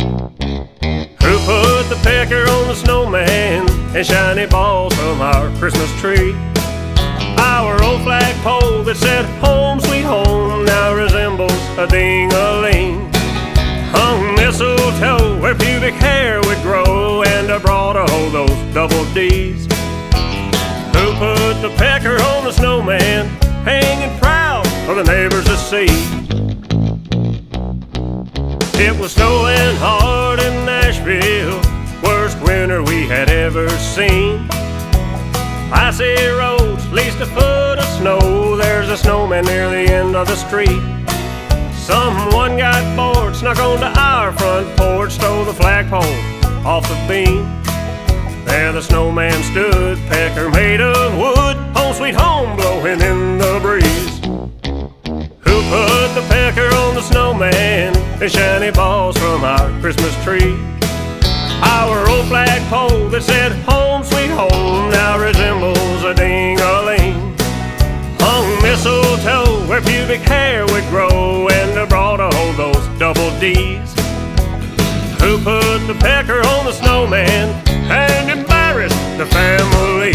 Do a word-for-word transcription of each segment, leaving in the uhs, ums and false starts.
Who put the pecker on the snowman and shiny balls from our Christmas tree? Our old flagpole that said home sweet home now resembles a ding-a-ling. Hung mistletoe where pubic hair would grow and a bra to hold those double D's. Who put the pecker on the snowman, hanging proud for the neighbors to see? It was snowing hard in Nashville, worst winter we had ever seen. Icy roads, least a foot of snow, there's a snowman near the end of the street. Someone got bored, snuck onto our front porch, stole the flagpole off the beam. There the snowman stood, pecker made of wood, home sweet home blowing in the breeze. Who put the pecker on the snowman and shiny balls from our Christmas tree? Our old flagpole that said home sweet home now resembles a ding-a-ling. Hung mistletoe where pubic hair would grow and a bra to hold those double D's. Who put the pecker on the snowman and embarrassed the family?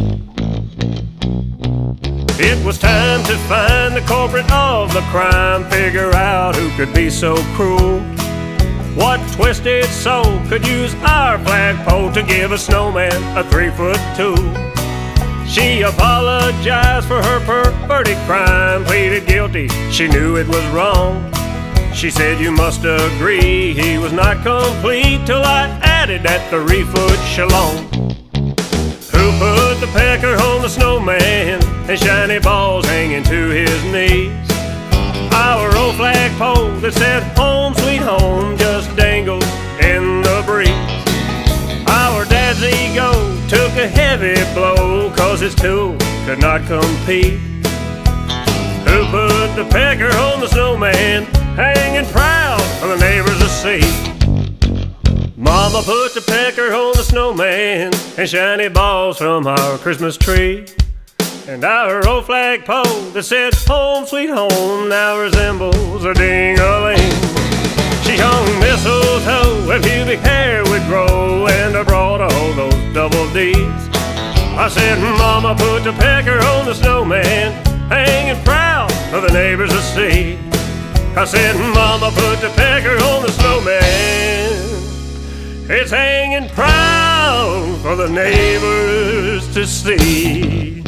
It was time to find the culprit of the crime, figure out who could be so cruel. What twisted soul could use our flagpole to give a snowman a three-foot tool? She apologized for her perverted crime, pleaded guilty, she knew it was wrong. She said, you must agree he was not complete till I added that three-foot shalom. Who put the pecker on the snowman and shiny balls hanging to his knees? Our old flagpole that said home sweet home just dangled in the breeze. Our dad's ego took a heavy blow, cause his tool could not compete. Who put the pecker on the snowman, hanging proud for the neighbors to see? Mama put the pecker on the snowman and shiny balls from our Christmas tree. And our old flagpole that said home sweet home now resembles a ding-a-ling. She hung mistletoe where pubic hair would grow and a bra to hold those double D's. I said, Mama put the pecker on the snowman, hanging proud for the neighbors to see. I said, Mama put the pecker on the snowman, it's hanging proud for the neighbors to see.